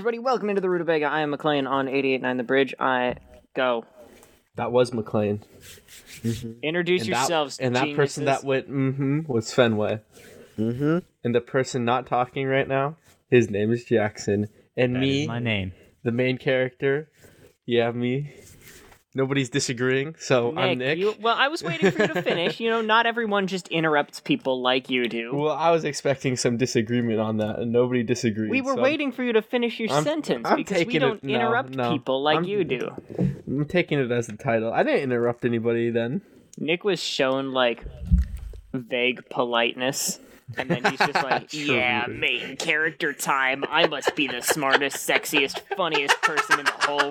everybody. Welcome into the Rutabaga. I am McLean on 88.9 The Bridge. Go. That was McLean. Introduce yourselves, And that geniuses. person that went, was Fenway. And the person not talking right now, his name is Jackson. And That me, is my name. the main character, me. Nobody's disagreeing, so I'm Nick. I was waiting for you to finish. Not everyone just interrupts people like you do. Well, I was expecting some disagreement on that, and nobody disagreed. We were so waiting for you to finish your sentence I'm because we taking don't it- no, interrupt no. people like I'm- you do. I'm taking it as the title. I didn't interrupt anybody then. Nick was shown vague politeness. And then he's just like, True. yeah, main character time. I must be the smartest, sexiest, funniest person in the whole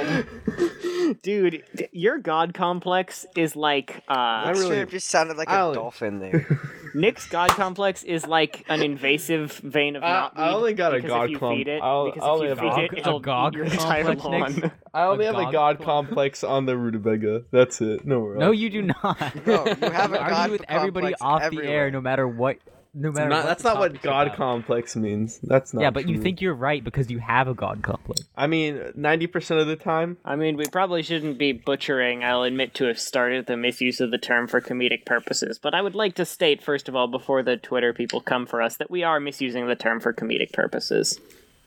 world. Dude, your god complex is like, It just sounded like a dolphin there. Nick's god complex is like an invasive vein of knotweed. I only got a because god if you clump. feed it, I'll because only if you have feed a it, gog- it'll a gog eat your entire complex, lawn. Nick? I only A have a god god clump? complex on the rutabaga. That's it. Nowhere else. No, you do not. No, you have a argue god with everybody complex off the everywhere. air, no matter what. No matter what. That's the not what topic's god about. complex means. That's not. Yeah, but you true. think you're right because you have a god complex. I mean, 90% of the time. I mean, we probably shouldn't be butchering, I'll admit to have started the misuse of the term for comedic purposes, but I would like to state, first of all, before the Twitter people come for us, that we are misusing the term for comedic purposes.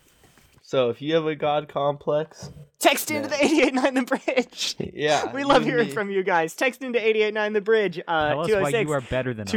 So if you have a god complex, Text into the 88.9 The Bridge! yeah, We love you hearing need- from you guys. Text into 88.9 The Bridge. Tell us why you are better than us.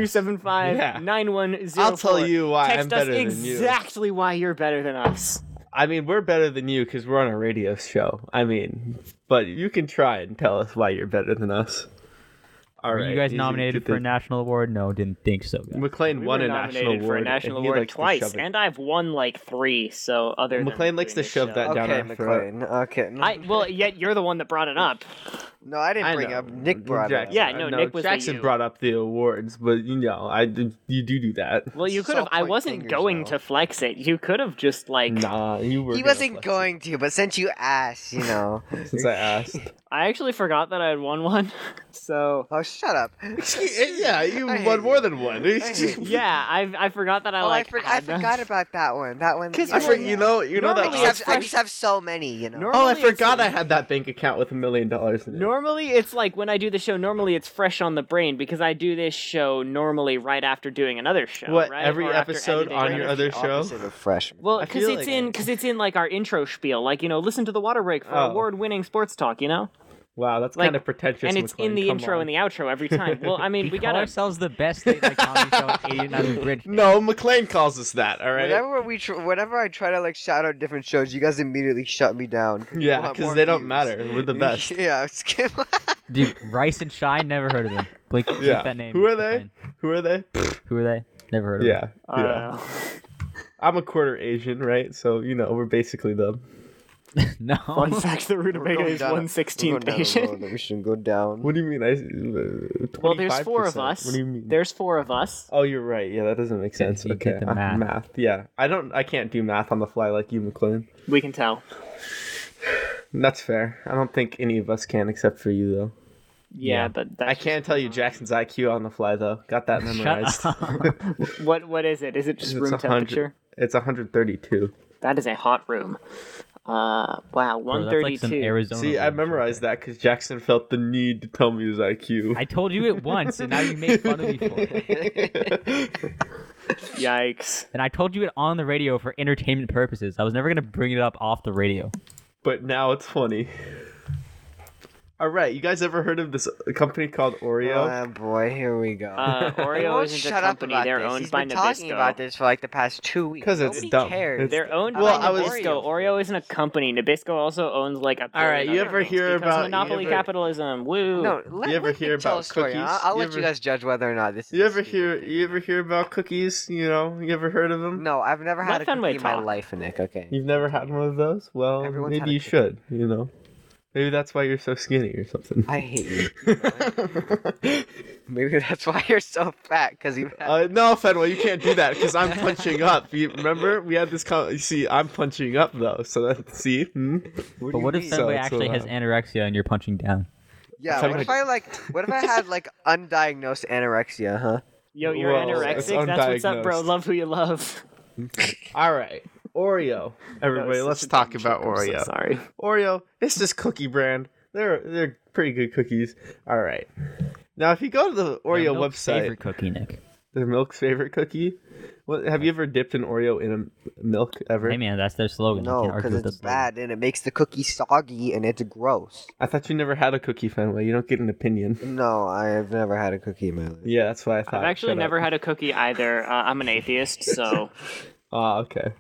275-9104. I'll tell you why Text I'm better us than you. exactly why you're better than us. I mean, we're better than you because we're on a radio show. I mean, but you can try and tell us why you're better than us. All Were right. you guys easy. nominated Get for a this- national award? No, didn't think so. Guys. McLean We won were a national nominated award. for a national and he award likes to twice, shove it. and I've won 3, so other than McLean likes doing to this shove show. that down Okay, our throat. McLean. Okay. Yet you're the one that brought it up. No, I didn't I bring know. up. Nick brought it up. Jackson, Yeah, no, Nick was the Jackson you. brought up the awards, but you do that. Well, you could have. Soft I point wasn't fingers, going though. to flex it. You could have just Nah, you were. He gonna wasn't flex going to, but since you asked, it since I asked. I actually forgot that I had won one. So Oh, shut up. Yeah, you I hate won you. more than one. yeah, I forgot that I Oh, I had them. forgot about that one. That one. 'Cause I forgot. You know that. Normally it's I just have so many. You know. Normally Oh, I it's forgot like- I had that bank account with $1 million in it. Normally, it's like when I do the show. Normally, it's fresh on the brain because I do this show normally right after doing another show. What, right? every Or after episode editing on another your show. other show? Opposite of fresh. Well, I because feel it's like in like our intro spiel, listen to the water break for Oh. award-winning sports talk, Wow, that's Like, kind of pretentious. and it's in McLean. the Come intro on. and the outro every time. Well, I mean, we call gotta. ourselves the best late night comedy show at 89 The Bridge. No, McLean calls us that. All right. Whenever I try to shout out different shows, you guys immediately shut me down. Yeah, Want because more they don't views. matter. We're the best. Yeah. Dude, Rice and Shine, never heard of them. Blink, keep Yeah. that name. Who are they? McLean. Who are they? Who are they? Never heard of them. Yeah. Yeah. I'm a quarter Asian, right? So we're basically them. No. Fun fact: the rutabaga is 1/16 Asian. We should go down. What do you mean? Well, there's 4 of 25%. us. What do you mean? There's 4 of us. Oh, you're right. Yeah, that doesn't make sense. you Okay, get the math. Yeah, I can't do math on the fly like you, McLean. We can tell. That's fair. I don't think any of us can, except for you, though. Yeah, Yeah. but that's I can't tell you Jackson's IQ on the fly, though. Got that memorized. Shut up. What is it? Is it just It's room 100 temperature? It's 132. That is a hot room. Wow, Bro, that's like some 132. Arizona See, I room. memorized that because Jackson felt the need to tell me his IQ. I told you it once, and now you make fun of me for it. Yikes. And I told you it on the radio for entertainment purposes. I was never gonna bring it up off the radio. But now it's funny. All right, you guys ever heard of this company called Oreo? Oh boy, here we go. He Oreo won't isn't a shut up company. about They're this. owned He's by been talking Nabisco. about this for the past 2 weeks. 'Cause it's Nobody dumb. cares. It's- They're owned Well, by I was- Nabisco. Oreo isn't a company. Nabisco also owns a All right, billion you other ever things hear because about- monopoly you ever- capitalism? Woo. No, You ever let hear me tell about a story. cookies? I'll You let you ever- guys judge whether or not this. You is ever hear about cookies? You ever heard of them? No, I've never Let had a Fenway cookie in my talk. life, Nick. Okay. You've never had one of those? Well, Everyone's had maybe a you cookie. should. Maybe that's why you're so skinny or something. I hate you. Maybe that's why you're so fat, because you. No, Fenway, you can't do that because I'm punching up. You remember we had this? You see, I'm punching up though. So that see. But what if mean? Fenway So it's actually has allowed. anorexia and you're punching down? Yeah. Fenway- What if I had undiagnosed anorexia? Huh? Yo, you're Whoa, it's anorexic? That's what's up, bro. undiagnosed. Love who you love. All right. Oreo. Everybody, That was let's such a talk dumb about joke, I'm so Oreo. sorry. Oreo, it's this cookie brand. They're pretty good cookies. All right. Now, if you go to the Oreo Milk's website, favorite cookie, Nick. the Milk's favorite cookie. What, have you ever dipped an Oreo in a milk ever? Hey man, that's their slogan. You No, can't argue because with it's the slogan. bad and it makes the cookie soggy and it's gross. I thought you never had a cookie, Fenway. You don't get an opinion. No, I've never had a cookie in my life. Yeah, that's why I thought. I've actually Shut never up. had a cookie either. I'm an atheist, so Ah, okay.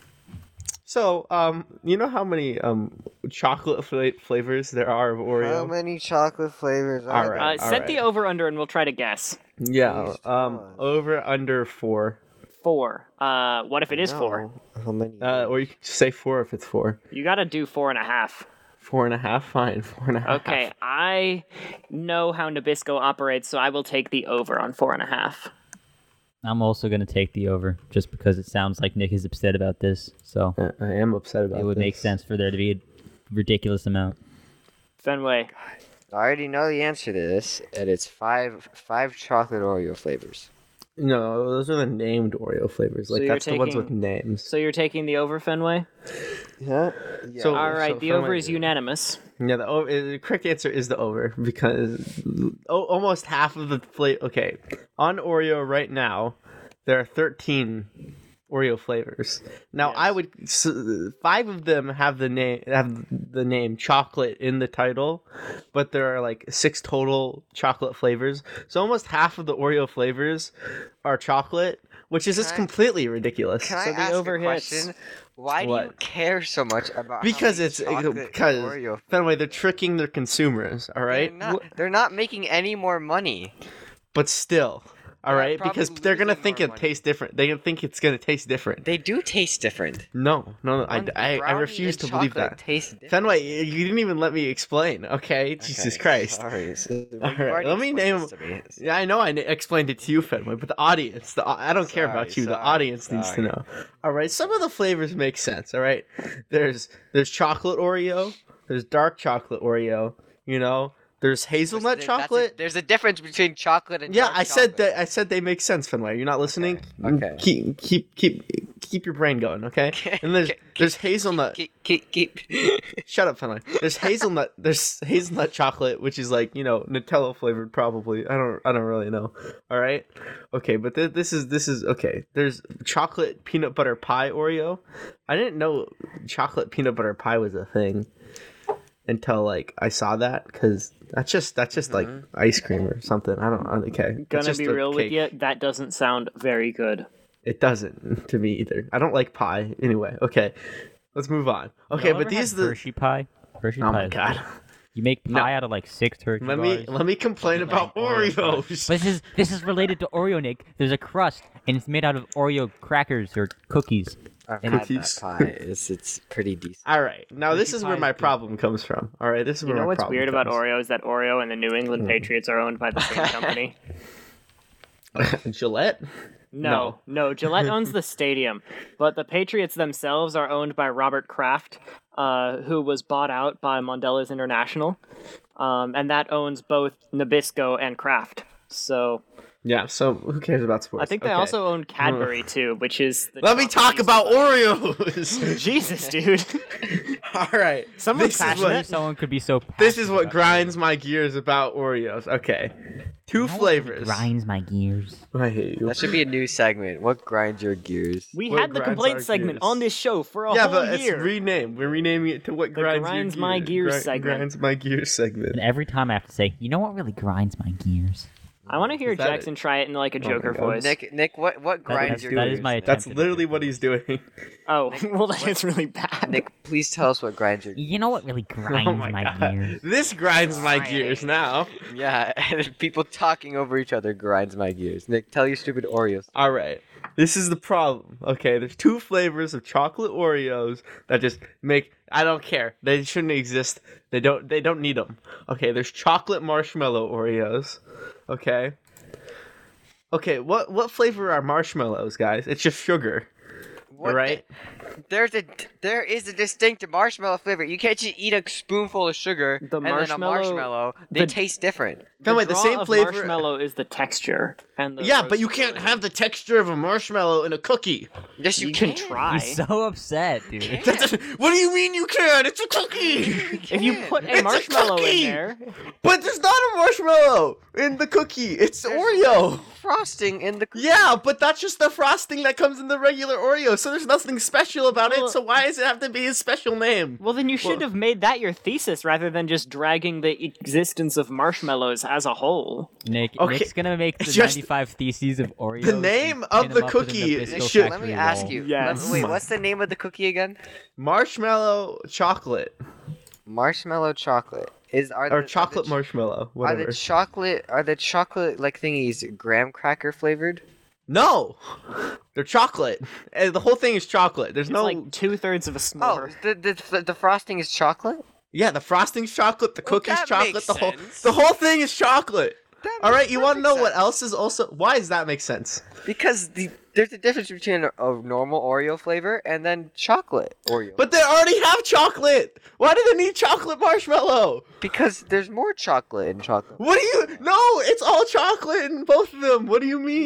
So, you know how many chocolate flavors there are of Oreo? How many chocolate flavors All are right. there? set the over under and we'll try to guess. Yeah. Jeez, come on. Over under 4. 4. What if it is 4? No, how many? Or you can just say 4 if it's 4. You gotta do 4.5. 4.5. Fine. 4.5. Okay, I know how Nabisco operates, so I will take the over on 4.5. I'm also gonna take the over, just because it sounds like Nick is upset about this. So I am upset about it would make this. sense for there to be a ridiculous amount. Fenway, I already know the answer to this, and it's five chocolate Oreo flavors. No, those are the named Oreo flavors. Like you're that's the ones with taking- names. so you're taking the over, Fenway? Yeah. So- All right, the Fenway- over is unanimous. Yeah, the correct answer is the over because almost half of the flavor. Okay, on Oreo right now, there are 13 Oreo flavors. Now, Yes. 5 of them have the name chocolate in the title, but there are like 6 total chocolate flavors. So almost half of the Oreo flavors are chocolate, which is just Can I- completely ridiculous. Can I So the ask over a hits. question? Why do you What? care so much about? Because how many it's chocolate because Oreo Fenway, they're tricking their consumers. All right, They're not making any more money. but still, all They're right, because probably they're gonna losing think more it money. tastes different. They're gonna think it's gonna taste different. They do taste different. No, I Brownie refuse and to believe chocolate that. Taste different. Fenway, you didn't even let me explain. Okay, Jesus Okay, Christ. Sorry. All right, let me name. Yeah, I know I explained it to you, Fenway, but the audience, I don't care about you. The Sorry, audience needs to sorry. know. All right, some of the flavors make sense. All right, there's chocolate Oreo, there's dark chocolate Oreo. You know, there's hazelnut chocolate. There's a difference between chocolate and Yeah, dark I said chocolate. that. I said they make sense, Fenway. You're not listening. Okay. Keep your brain going, okay? And there's hazelnut. Keep. Shut up, Fenway. There's hazelnut. There's hazelnut chocolate, which is like Nutella flavored, probably. I don't really know. All right. Okay, but this is okay. There's chocolate peanut butter pie Oreo. I didn't know chocolate peanut butter pie was a thing until like I saw that because that's just like ice cream or something. I don't. Okay. It's Gonna just be a real with cake. you, that doesn't sound very good. It doesn't to me either. I don't like pie anyway. Okay, let's move on. Okay, Y'all but ever these had the. Hershey pie. Hershey Oh pie my is god. good. You make pie out of like 6 Hershey bars. Let me complain about Oreos. But this is related to Oreo, Nick. There's a crust, and it's made out of Oreo crackers or cookies. I've And had cookies. that pie. It's pretty decent. All right, now this Hershey is where pie my is good. problem comes from. All right, this is You where know my what's problem weird about comes. Oreo is that Oreo and the New England Patriots are owned by the same company. Gillette. No, Gillette owns the stadium, but the Patriots themselves are owned by Robert Kraft, who was bought out by Mondelez International, and that owns both Nabisco and Kraft. So Yeah. So who cares about sports? I think they Okay. also own Cadbury too, which is. The Let me talk about Oreos. Jesus, dude. All right. Someone's this is passionate. what Someone could be so. this is passionate what about grinds my gears about Oreos. Okay, 2 You know what flavors. grinds my gears. I hate you. That should be a new segment. What grinds your gears? We What had the grinds our complaint segment gears? on this show for a Yeah, whole but year. it's renamed. We're renaming it to what grinds, Grinds your My gears. Gears segment. Grinds my gears segment. And every time I have to say, you know what really grinds my gears? I want to hear Is that Jackson try it in like a my Joker God. voice. Nick, what grinds your that gears? is my Nick? That's attempt. literally what he's doing. Oh, well, that is really bad. Nick, please tell us what grinds your. You know what really grinds Oh my my god. gears? This grinds my gears now. Yeah, and people talking over each other grinds my gears. Nick, tell your stupid Oreos. All right. This is the problem. Okay, there's 2 flavors of chocolate Oreos that just make I don't care. They shouldn't exist. They don't need them. Okay, there's chocolate marshmallow Oreos. Okay. Okay, what flavor are marshmallows, guys? It's just sugar. What the- right? There is a distinct marshmallow flavor. You can't just eat a spoonful of sugar The and then a marshmallow- marshmallow. They the- taste different. Fenway, the draw same of flavor. marshmallow is the texture, and the Yeah, but you roast can't filling. have the texture of a marshmallow in a cookie. Yes, You can try. He's so upset, dude. What do you mean you can? It's a cookie. If you put It's a a marshmallow in cookie! there, But there's not a marshmallow in the cookie. It's Oreo. Frosting in the Yeah, but that's just the frosting that comes in the regular Oreo. So there's nothing special about Well- it. So why does it have to be a special name? well, then you should have made that your thesis rather than just dragging the existence of marshmallows as a whole. Nick, Okay, Nick's gonna make the it's just- 95 theses of Oreos. The name and of pin the them up within cookie Bisco should- Let me factory ask wall. you. Yes. Wait, what's the name of the cookie again? Marshmallow chocolate Marshmallow chocolate. or chocolate marshmallow, whatever. Are the chocolate like thingies graham cracker flavored? No, they're chocolate. The whole thing is chocolate. There's It's no. like 2/3 of a Oh, s'more. the frosting is chocolate? Yeah, the frosting's chocolate. The Well, cookie's that chocolate. makes The whole sense. the whole thing is chocolate. That All makes right, you want to perfect know what sense. else is also? Why does that make sense? Because there's a difference between a normal Oreo flavor and then chocolate Oreo. But they already have chocolate. Why do they need chocolate marshmallow? because there's more chocolate in chocolate. What do you? No, it's all chocolate in both of them. What do you mean?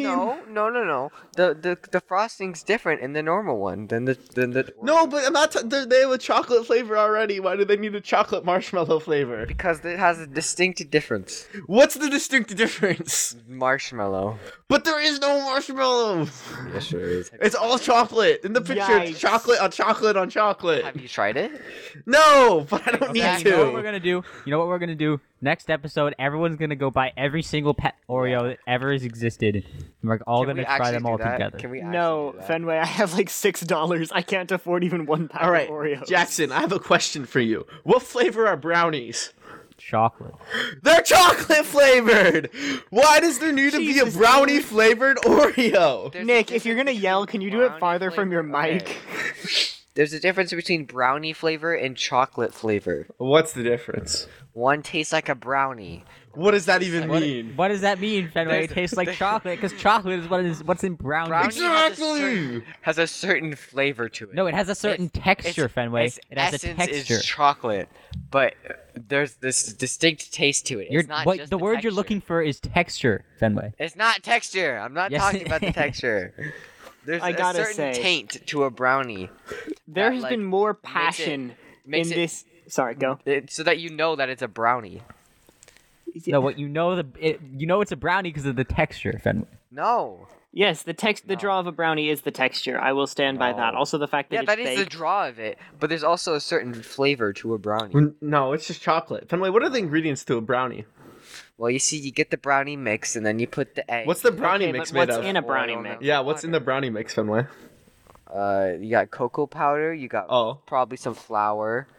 No. The frosting's different in the normal one than the No, but I'm not. They have a chocolate flavor already. Why do they need a chocolate marshmallow flavor? because it has a distinct difference. What's the distinct difference? Marshmallow. But there is no marshmallow. Yes, there is. It's all chocolate. In the picture, it's Yikes. chocolate on chocolate on chocolate. Have you tried it? No, but I don't Okay, need you know what we're to. gonna do? You know what we're gonna do? Next episode, everyone's gonna go buy every single pet Oreo that ever has existed. And we're all Can we gonna try actually them do all that? together. Can we actually No, do that? Fenway, I have like $6. I can't afford even one pack All right, of Oreos. Jackson, I have a question for you. What flavor are brownies? Chocolate. They're chocolate flavored. Why does there need to be Jesus, a brownie flavored Oreo? There's a Nick, if you're difference gonna yell, can you do it brownie farther from your flavor- mic? okay. There's a difference between brownie flavor and chocolate flavor. What's the difference? One tastes like a brownie. What does that even What, mean? what does that mean, Fenway? It tastes like chocolate because chocolate is what's in brownie. Brownie Exactly. has a certain flavor to it. No, it has a certain texture, Fenway. Its It has a essence texture. is chocolate, but there's this distinct taste to it. You're, It's not what just the word you're texture. looking for is texture, Fenway. It's not texture. I'm not Yes, talking it about the is. texture. There's I a gotta certain say- taint to a brownie. There that, has like, been more makes it- passion makes in it- this. Sorry, go. So that you know that it's a brownie. No, what you know it's a brownie because of the texture, Fenway. No. Yes, the No. draw of a brownie is the texture. I will stand by that. No. Also, the fact that Yeah, it's that is the baked. draw of it, but there's also a certain flavor to a brownie. No, it's just chocolate. Fenway, what are the ingredients to a brownie? Well, you see, you get the brownie mix, and then you put the egg. What's the brownie Okay, mix but made what's of? in a brownie Oil, mix? Yeah, what's in the brownie mix, Fenway? You got cocoa powder. You got Oh. probably some flour.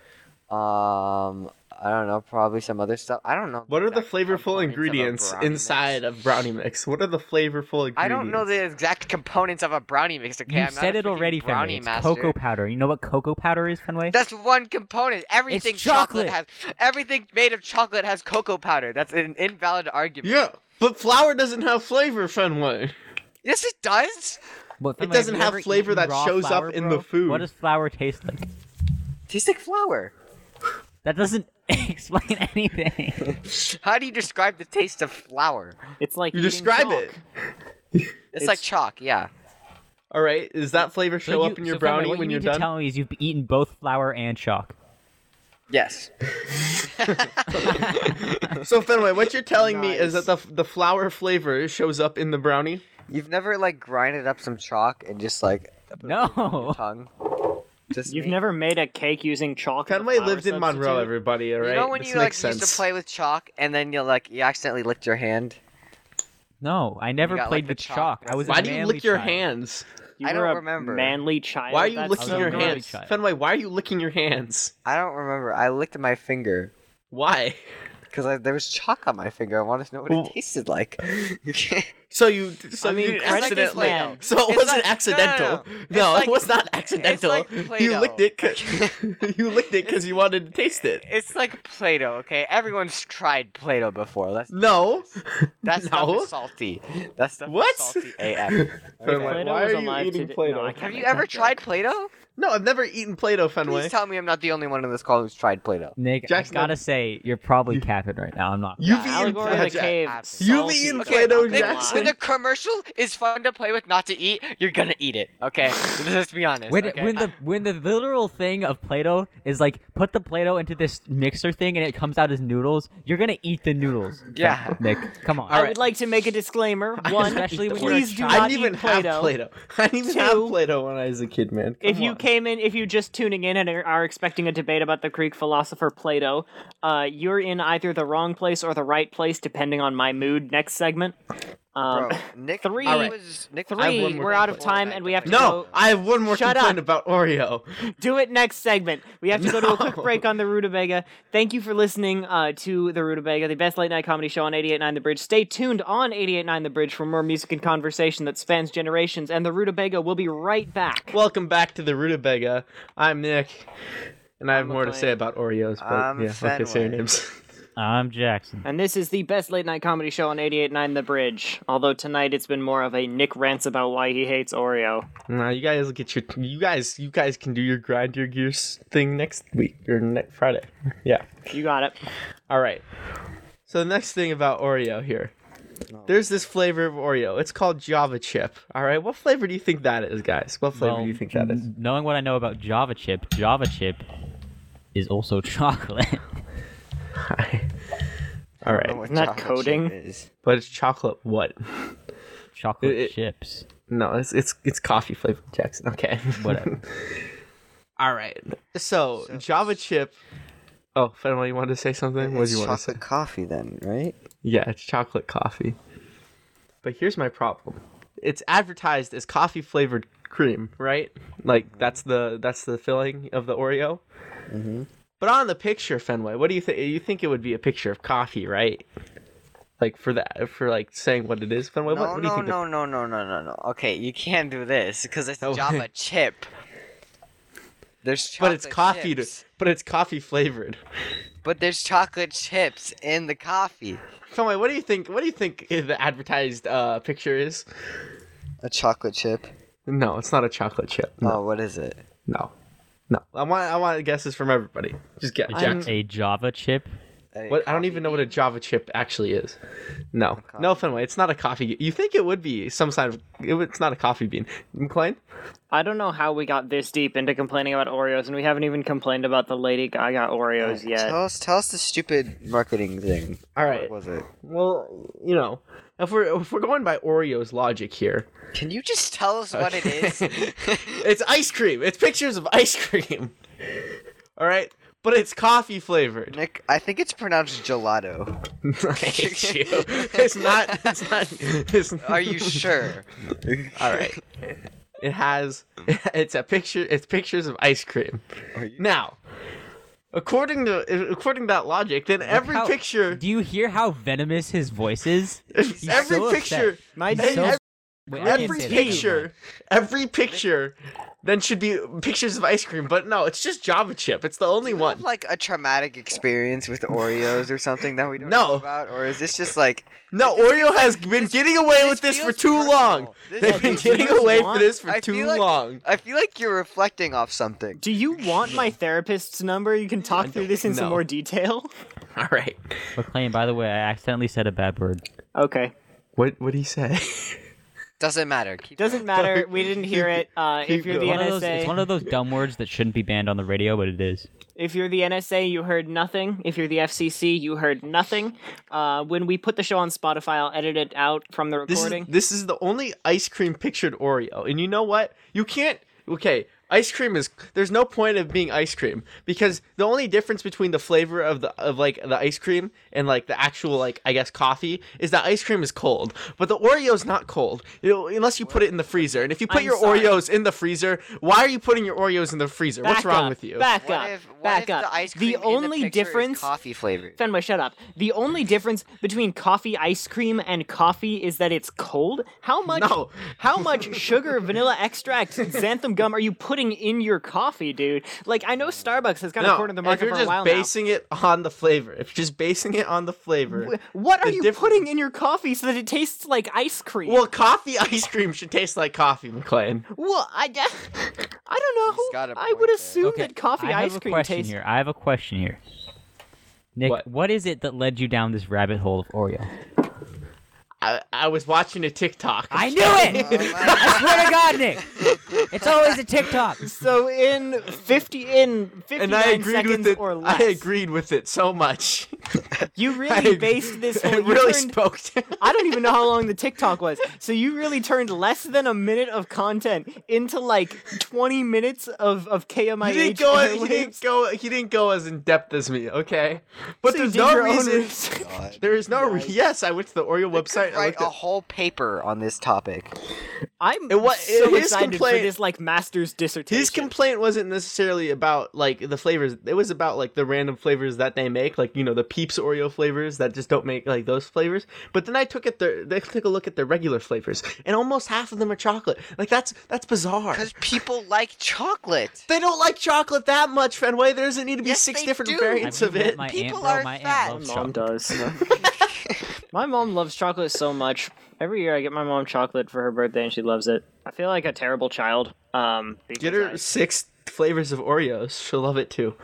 I don't know, probably some other stuff. I don't know. What are the exact flavorful components of a ingredients brownie inside mix. of brownie mix? What are the flavorful ingredients? I don't know the exact components of a brownie mix. Okay, You I'm not said a it freaking already, Fenway. brownie It's master. cocoa powder. You know what cocoa powder is, Fenway? That's one component. Everything chocolate. has everything made of chocolate has cocoa powder. That's an invalid argument. Yeah, but flour doesn't have flavor, Fenway. Yes, it does. What, It Fenway, doesn't you have ever flavor eaten that raw shows up flour, in bro? the food. What does flour taste like? Tastes like flour. That doesn't explain anything. How do you describe the taste of flour? It's like You eating describe chalk. it. It's like chalk. Yeah. All right, does that flavor show up in your Fenway, brownie what when you you're need to done? tell me is you've eaten both flour and chalk. Yes. So Fenway, what you're telling me is Nice. that the flour flavor shows up in the brownie? You've never like grinded up some chalk and just like put it in your No. tongue. Just You've me? never made a cake using chalk. as a Fenway flour lived in Monroe, substitute? everybody. All right, You know when this you like makes sense. used to play with chalk and then you accidentally licked your hand? No, I never got, played like, the with chalk chalk. I was a Why do you manly lick your child. hands? You I were don't a remember. manly child. Why are you That's licking so your girly hands, child. Fenway? Why are you licking your hands? I don't remember. I licked my finger Why? because there was chalk on my finger. I wanted to know what Well- it tasted like. You can't. So you I mean, you credit this accidentally. man. So it It's wasn't like- accidental. It's No, like- it was not accidental. like You Play-Doh. licked it. You licked it because you wanted to taste it. It's like Play-Doh, okay? Everyone's tried Play-Doh before. No. That stuff No. is salty. That stuff What? is salty AF. Fenway, Play-Doh why was are you alive eating today. Play-Doh? No, I can't Have you make ever that joke. tried Play-Doh? No, I've never eaten Play-Doh, Fenway. Please tell me I'm not the only one in this call who's tried Play-Doh. Nick, Jackson, I gotta say, you're probably capping right now. I'm not. You've Yeah, eaten Allegory of the Jack- Cave. Absolutely. You've salty. eaten Okay, Play-Doh, Nick, Jackson. when the commercial is fun to play with, not to eat, you're gonna eat it. Okay, let's be honest. When, okay? when the literal thing of Play-Doh is like put the Play-Doh into this mixer thing and it comes out as noodles, you're gonna eat the noodles. Yeah. Nick, come on. I would like to make a disclaimer. One, Especially when you're please a do child. I not didn't even eat have Play-Doh. Play-Doh. I didn't even have Two, Play-Doh when I was a kid, man. If Come you on. came in, if you just tuning in and are expecting a debate about the Greek philosopher Plato, you're in either the wrong place or the right place, depending on my mood. Next segment. Bro, Nick, three- Nick, I have one Three, more we're out of complaint. time and we have to No, go. I have one more Shut complaint up. about Oreo. Do it next segment. We have to go to a quick No. break on the Rutabaga. Thank you for listening to the Rutabaga, the best late night comedy show on 88.9 The Bridge. Stay tuned on 88.9 The Bridge for more music and conversation that spans generations, and the Rutabaga will be right back. Welcome back to the Rutabaga. I'm Nick, and I have I'm more to McLean. say about Oreos, but I'm yeah, okay, say your Fenway. names. I'm Jackson. And this is the best late night comedy show on 88.9 The Bridge. Although tonight it's been more of a Nick rants about why he hates Oreo. Nah, you guys get your you guys can do your grind your gears thing next week or next Friday. Yeah. You got it. All right. So the next thing about Oreo here. There's this flavor of Oreo. It's called Java Chip. All right. What flavor do you think that is, guys? What flavor do you think that is? Knowing what I know about Java Chip is also chocolate. All right. Isn't that coding? But it's chocolate what? Chocolate It- chips. No, it's coffee flavored, Jackson. Okay. Whatever. All right. So Java Chip. Oh, Fenway, you wanted to say something? What do you want to say? chocolate coffee then, right? Yeah, it's chocolate coffee. But here's my problem. It's advertised as coffee flavored cream, right? Like that's the filling of the Oreo. Mm-hmm. But on the picture, Fenway, what do you think? You think it would be a picture of coffee, right? Like for like saying what it is, Fenway. What do you think? No. Okay, you can't do this because it's No. Java chip. There's But it's chocolate coffee. chips. But it's coffee flavored. But there's chocolate chips in the coffee. Fenway, what do you think? What do you think the advertised picture is? A chocolate chip? No, it's not a chocolate chip. Oh, No, what is it? no. I want guesses from everybody. Just get Jackson. A Java chip. What? I don't even know what a Java chip actually is. No, no, Fenway. It's not a coffee. You think it would be some kind of? It's not a coffee bean. McLean? I don't know how we got this deep into complaining about Oreos, and we haven't even complained about the Lady Gaga Oreos yet. Tell us the stupid marketing thing. All right. What was it? Well, you know, if we're going by Oreo's logic here, Can you just tell us what it is? it's ice cream. It's pictures of ice cream. All right, but it's coffee flavored. Nick, I think it's pronounced gelato. I hate you. It's not. It's not. It's, Are you sure? All right. It has. It's a picture. It's pictures of ice cream. Now, according to that logic, then every How- picture, Do you hear how venomous his voice is? He's every so picture, upset. My and dude, Wait, I can't every say that. picture, then should be pictures of ice cream. But no, it's just Java chip. It's the only Have, one. like a traumatic experience with Oreos or something that we don't No. know about, or is this just like No, Oreo has been getting away with this for feels too long. personal. This They've been feels getting away want- for this for I too feel like- long. I feel like you're reflecting off something. do you want my therapist's number? You can talk through this in some no. more detail. All right. McLean, by the way, I accidentally said a bad word. Okay. What would he say? Doesn't matter. Keep Doesn't matter. We didn't hear it. If you're the going. NSA, It's one of those dumb words that shouldn't be banned on the radio, but it is. if you're the NSA, you heard nothing. If you're the FCC, you heard nothing. When we put the show on Spotify, I'll edit it out from the recording. This is the only ice cream pictured Oreo. And you know what? You can't. Okay, Ice cream is there's no point of being ice cream because the only difference between the flavor of the ice cream and like the actual like I guess coffee is that ice cream is cold, but the Oreo's not cold unless you put it in the freezer. And if you put your Oreos in the freezer, why are you putting your Oreos in the freezer? What's wrong with you? Back What up. if Back up. the ice cream The in only picture is difference. coffee flavored? Fenway, shut up. The only difference between coffee ice cream and coffee is that it's cold. How much? No. How much sugar, vanilla extract, xanthan gum are you putting in your coffee, dude? Like, I know Starbucks has kind of cornered the if market you're for a while just basing it on the flavor, if you're just basing it on the flavor, now. What are the you putting in your coffee so that it tastes like ice cream? well, coffee ice cream should taste like coffee, McLean. Well, I don't He's got know. a I point would there. assume that coffee I have ice a cream question tastes. here. I have a question here. Nick, What? what is it that led you down this rabbit hole of Oreo? I was watching a TikTok. I knew it! I swear to God, Nick! It's always a TikTok. So in 59 and I agreed seconds with it. or less, I agreed with it so much. you I really agree. based this whole. It you really turned- spoke to I don't even know how long the TikTok was. So you really turned less than a minute of content into like 20 minutes of KMIH. He didn't go as in depth as me, okay? But So you there's did no your own reason. research. There is no. Yes, I went to the Oreo website. I Write looked a at. whole paper on this topic. I'm his excited for complaint- this like master's dissertation. His complaint wasn't necessarily about like the flavors. It was about like the random flavors that they make, like the Peeps Oreo flavors that just don't make like those flavors. But then I took a look at their regular flavors, and almost half of them are chocolate. Like that's bizarre. Because people like chocolate. They don't like chocolate that much, Fenway. There doesn't need to be Yes, 6 they different do. variants Have of you met it. my People aunt, bro? are My fat. aunt loves My mom chocolate. does. My mom loves chocolate so much. Every year I get my mom chocolate for her birthday and she loves it. I feel like a terrible child. Because Get her I 6 flavors of Oreos. She'll love it too.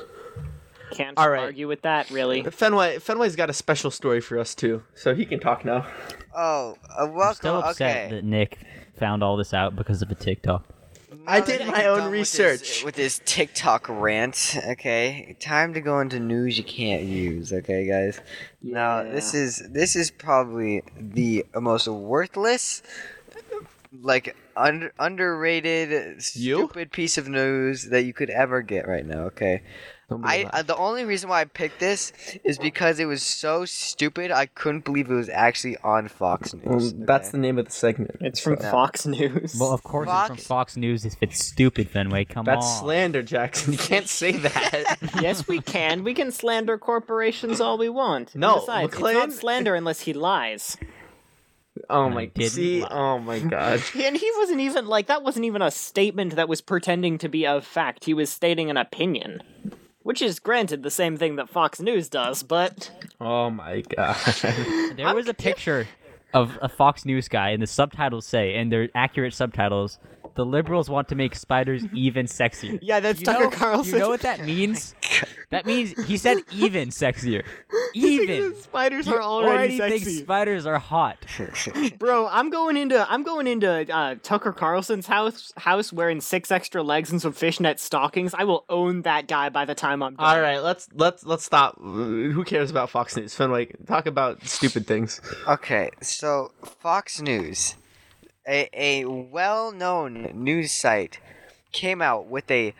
can't All right. argue with that, really. Fenway's got a special story for us too, so he can talk now. Oh, I'm welcome. still upset Okay. that Nick found all this out because of a TikTok. I Now did that my you're own done research. with this TikTok rant. Okay, time to go into news you can't use. Okay, guys. Now this is probably the most worthless, like underrated, stupid piece of news that you could ever get right now. Okay. The only reason why I picked this is because it was so stupid. I couldn't believe it was actually on Fox News. That's the name of the segment. It's from No. Fox News. Well, of course it's from Fox- Fox News if it's stupid, Fenway. Come That's on. slander, Jackson. You can't say that. Yes, we can. We can slander corporations all we want. And No, besides, it's McLean- not slander unless he lies. Oh I my! didn't See, lie. oh my God. And he wasn't even like that. Wasn't even a statement that was pretending to be of fact. He was stating an opinion, which is granted the same thing that Fox News does. But Oh my God. There was a picture of a Fox News guy, and the subtitles say, and they're accurate subtitles, the liberals want to make spiders even sexier. yeah, that's You Tucker know, Carlson. you know what that means? That means he said even sexier. Even. Spiders You are already think sexy, spiders are hot. bro. I'm going into Tucker Carlson's house wearing 6 extra legs and some fishnet stockings. I will own that guy by the time I'm done. All right, let's stop. Who cares about Fox News? Fenway, talk about stupid things. Okay, so Fox News, a well-known news site, came out with a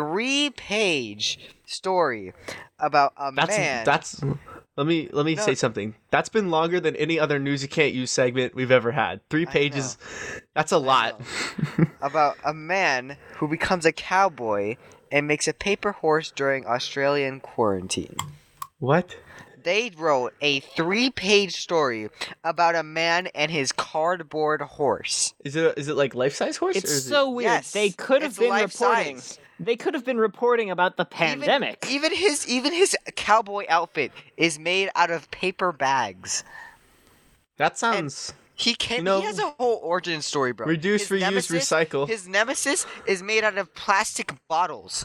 3-page story about a man. That's. Let me say something. That's been longer than any other news you can't use segment we've ever had. 3 pages. That's a lot. About a man who becomes a cowboy and makes a paper horse during Australian quarantine. What? They wrote a 3-page story about a man and his cardboard horse. Is it like life size horse? or It's is so weird. Yes, They could have it's been life reporting. size. They could have been reporting about the pandemic. Even his cowboy outfit is made out of paper bags. That sounds. He can. You know, He has a whole origin story, bro. reduce, His reuse, recycle. His nemesis is made out of plastic bottles.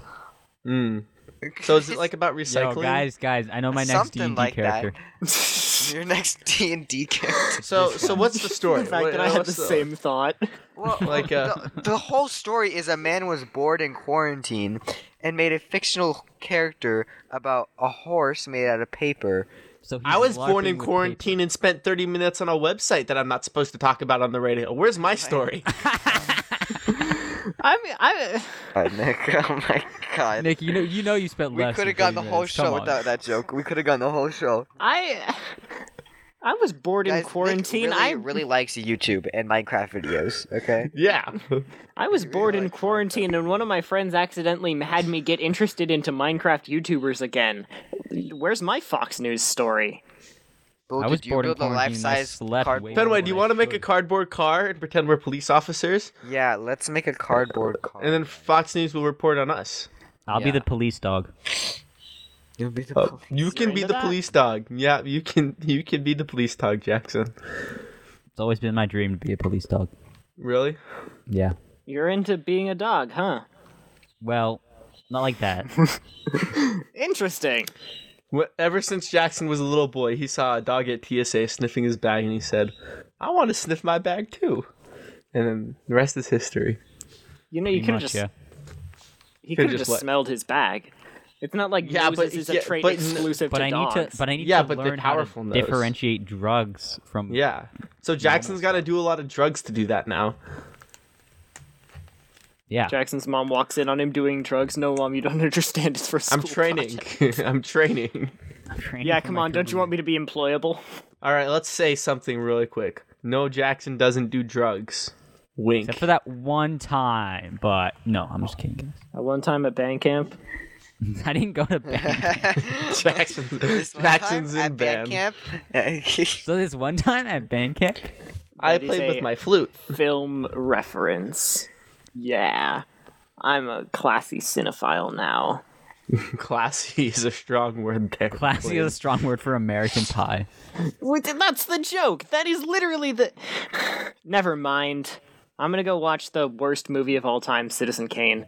So is it like about recycling? Yo, guys, I know my next Something D&D like character. Your next D&D character. So what's the story? the fact that I had the same thought. Well, Like, the whole story is a man was bored in quarantine and made a fictional character about a horse made out of paper. So I was born in quarantine and spent 30 minutes on a website that I'm not supposed to talk about on the radio. Where's my story? I mean, Nick, oh my god. Nick, you know you spent We less. could than have gone the 30 whole minutes. Come show on. without that joke. We could have gone the whole show. I was bored in Guys, quarantine. Nick I really likes YouTube and Minecraft videos, okay? Yeah. I was bored in like quarantine, and one of my friends accidentally had me get interested into Minecraft YouTubers again. Where's my Fox News story? I was Did you bored in build a quarantine. I life-size slept cardboard? way Fenway, more do you than I want to make a should. cardboard car and pretend we're police officers? Yeah, let's make a cardboard car. And then Fox News will report on us. I'll be Yeah. the police dog. You'll be the Oh, you can be into the that? police dog. Yeah, you can be the police dog, Jackson. It's always been my dream to be a police dog. Really? Yeah. You're into being a dog, huh? Well, not like that. Interesting. Ever since Jackson was a little boy, he saw a dog at TSA sniffing his bag, and he said, "I want to sniff my bag too." And then the rest is history. You know, you Pretty could have much, just yeah. he Could've could have just just let- smelled his bag. It's not like Yeah, noses but- is a yeah, trait but- exclusive But to I dogs. need Yeah, to but they're learn how powerful to nose. differentiate drugs from. Yeah. So Jackson's got to do a lot of drugs to do that now. Yeah. Jackson's mom walks in on him doing drugs. No, mom, you don't understand. It's for school I'm training. project." I'm training. I'm training Yeah, for come my on. Don't you career. want me to be employable? All right, let's say something really quick. No, Jackson doesn't do drugs. Wink. Except for that one time, but no, I'm just kidding, At one time at band camp, guys. I didn't go to band. Jackson's, This one Jackson's time in at band. camp. So this one time at band camp, I That is played with a- my flute. film reference. Yeah. I'm a classy cinephile now. Classy is a strong word there. classy is a strong word for American Pie. Wait, that's the joke. That is literally the. Never mind. I'm gonna go watch the worst movie of all time, Citizen Kane.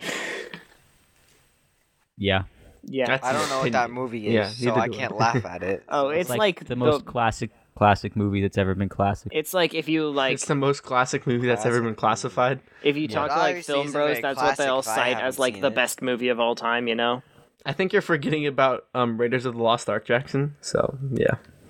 Yeah. Yeah. That's- I don't know what that movie is, Yeah, so neither I do I. can't laugh at it. Oh, it's like the most classic movie that's ever been classic. It's like if you like It's the most classic movie that's ever been classified. if you talk to But like obviously film it's a bros, very that's what they all classic if I cite as haven't like seen the it. best movie of all time. You know. I think you're forgetting about Raiders of the Lost Ark, Jackson. So, yeah.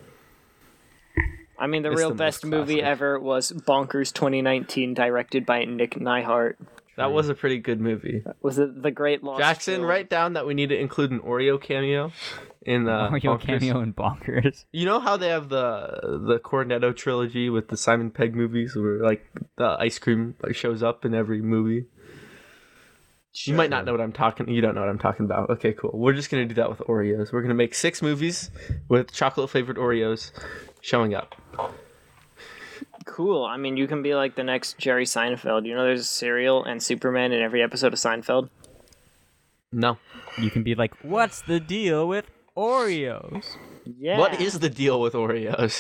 I mean, the It's real the most best movie classic. ever was Bonkers 2019, directed by Nick Nyhart. That was a pretty good movie. Was it The Great Lost? Jackson, Film? write down that we need to include an Oreo cameo in Mario Bonkers. cameo and bonkers. You know how they have the Cornetto trilogy with the Simon Pegg movies where like the ice cream shows up in every movie? You might not know what I'm talking. You don't know what I'm talking about. Okay, cool. We're just gonna do that with Oreos. We're gonna make 6 movies with chocolate flavored Oreos showing up. Cool. I mean, you can be like the next Jerry Seinfeld. You know, there's cereal and Superman in every episode of Seinfeld. No. You can be like, what's the deal with Oreos? Yeah. What is the deal with Oreos?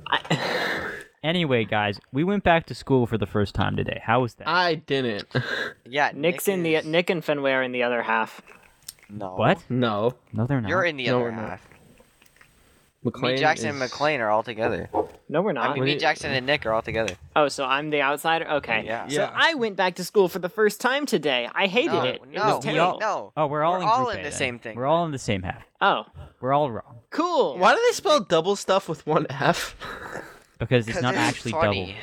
Anyway, guys, we went back to school for the first time today. How was that? I didn't. Yeah, Nick's Nick in the is- Nick and Fenway are in the other half. No. What? No. No, they're not. You're in the No, other we're not. half. McLean Me, Jackson, and is- McLean are all together. No, we're I not. mean, me, Jackson, and Nick are all together. Oh, so I'm the outsider? Okay. Yeah. So Yeah. I went back to school for the first time today. I hated No, it. It no, was terrible. no. Oh, we're all We're in all group in A the then. same thing. We're all in the same half. Oh, We're all wrong cool. Why do they spell double stuff with one F? because it's 'Cause not it's actually funny.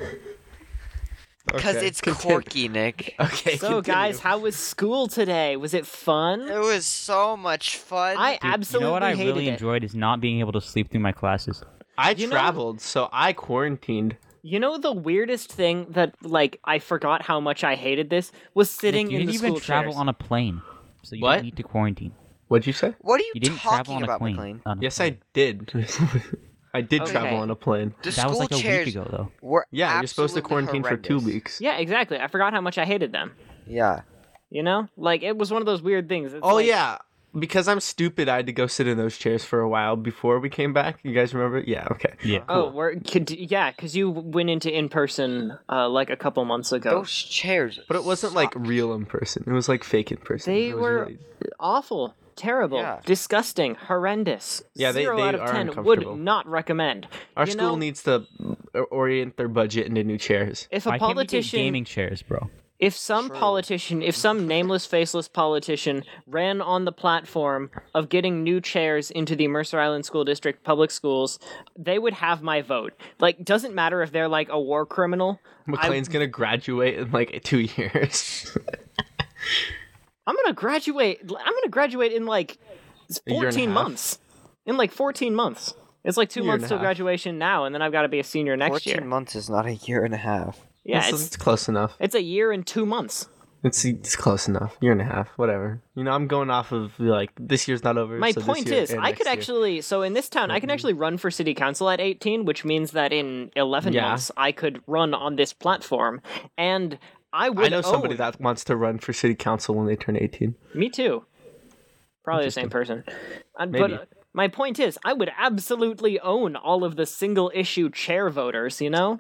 Because Okay, it's continue. quirky, Nick. Okay. So, guys, how was school today? Was it fun? It was so much fun. I double. absolutely You know what I hated really it. enjoyed is not being able to sleep through my classes. I You know- traveled, so I quarantined. You know the weirdest thing that like I forgot how much I hated this was sitting Nick, you in didn't the even school travel chairs. on a plane, so you What? didn't need to quarantine. What'd you say? What are you, You didn't travel talking on a about, plane. McLean? on a Yes, plane. I did. I did Okay. travel on a plane. The That school was like a chairs week ago, though. were Yeah, you're supposed to absolutely quarantine for 2 horrendous. weeks. Yeah, exactly. I forgot how much I hated them. Yeah. You know, like it was one of those weird things. It's Oh like- yeah, because I'm stupid. I had to go sit in those chairs for a while before we came back. You guys remember? Yeah. Okay. Yeah. Oh, yeah, because you went into in person like a couple months ago. Those chairs. But it wasn't like real in person. It was like fake in person. They It was were really- awful, terrible, Yeah. disgusting, horrendous. Yeah, they 0 out of are 10 uncomfortable. would not recommend. Our You school know, needs to orient their budget into new chairs. if a Why can't we get politician gaming chairs, bro? If some True. politician, if some nameless, faceless politician ran on the platform of getting new chairs into the Mercer Island School District public schools, they would have my vote. Like, doesn't matter if they're like a war criminal. McLean's gonna graduate in like 2 years. I'm gonna graduate in like A year and a 14 half. months. In like 14 months. It's like 2 Year and months a till half. graduation now, and then I've got to be a senior next 14 year. months is not a year and a half. Yeah, it's close enough. it's a year and 2 months. It's close enough. Year and a half, whatever. You know, I'm going off of like this year's not over. My so this point year is, and I next could year. actually, so in this town, I can actually run for city council at 18, which means that in 11 Yeah. months, I could run on this platform, and I would I know somebody own- that wants to run for city council when they turn 18. Me too. Probably the same person. Maybe. But my point is, I would absolutely own all of the single-issue chair voters, you know?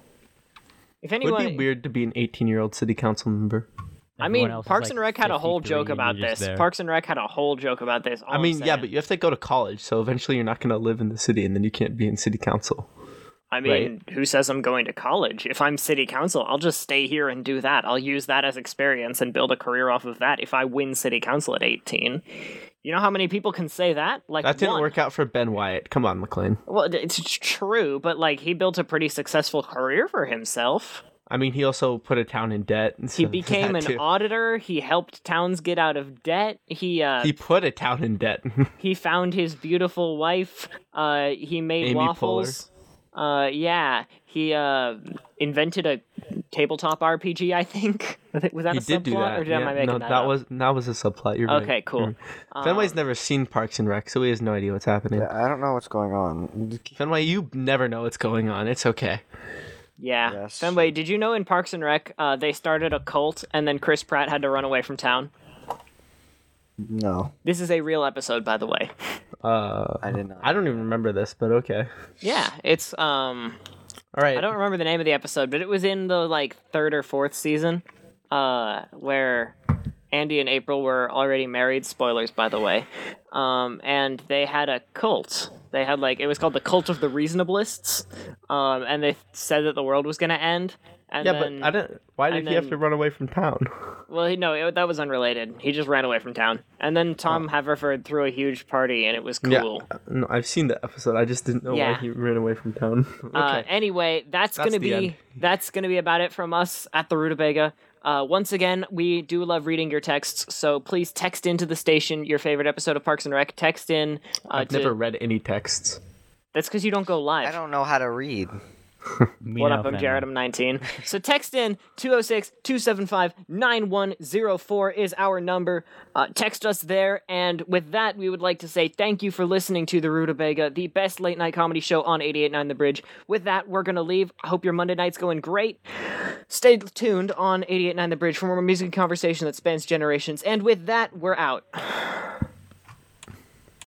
If It would anyone... be weird to be an 18-year-old city council member. I Everyone mean, else is, Parks like, and Rec had a whole 53 joke and about you're just this. there. Parks and Rec had a whole joke about this. all I I'm mean, yeah, saying. but you have to go to college, so eventually you're not going to live in the city, and then you can't be in city council. I mean, who says I'm going to college? If I'm city council, I'll just stay here and do that. I'll use that as experience and build a career off of that if I win city council at 18. You know how many people can say that? Like, That didn't one. work out for Ben Wyatt. Come on, McLean. Well, it's true, but like he built a pretty successful career for himself. I mean, he also put a town in debt. He became an auditor. He helped towns get out of debt. He put a town in debt. he found his beautiful wife. He made Amy waffles. Yeah, he invented a tabletop RPG. I think was that He a did subplot, do that. or did I make no, that up? that was a subplot. You're right. Okay, cool. Fenway's never seen Parks and Rec, so he has no idea what's happening. Yeah, I don't know what's going on. Fenway, you never know what's going on. It's okay. Yeah. Yes. Fenway, did you know in Parks and Rec they started a cult and then Chris Pratt had to run away from town? No, This is a real episode, by the way. I did not. I don't even remember this, but okay. Yeah, it's All right. I don't remember the name of the episode, but it was in the like 3rd or 4th season, where Andy and April were already married. Spoilers, by the way. And they had a cult. They had like it was called the Cult of the Reasonablists, and they said that the world was gonna end. And Yeah, then, but I didn't. Why did and he have then- to run away from town? Well, no, that was unrelated. He just ran away from town, and then Tom Haverford threw a huge party, and it was cool. Yeah, no, I've seen the episode. I just didn't know Yeah. why he ran away from town. Okay. Anyway, that's gonna the end. be about it from us at the Rutabaga. Once again, we do love reading your texts, so please text into the station your favorite episode of Parks and Rec. Text in. I've never read any texts. That's because you don't go live. I don't know how to read. What up, I'm Jared, I'm 19. So text in 206-275-9104 is our number. Text us there, and with that, we would like to say thank you for listening to The Rutabaga, the best late-night comedy show on 88.9 The Bridge. With that, we're going to leave. I hope your Monday night's going great. Stay tuned on 88.9 The Bridge for more music and conversation that spans generations, and with that, we're out.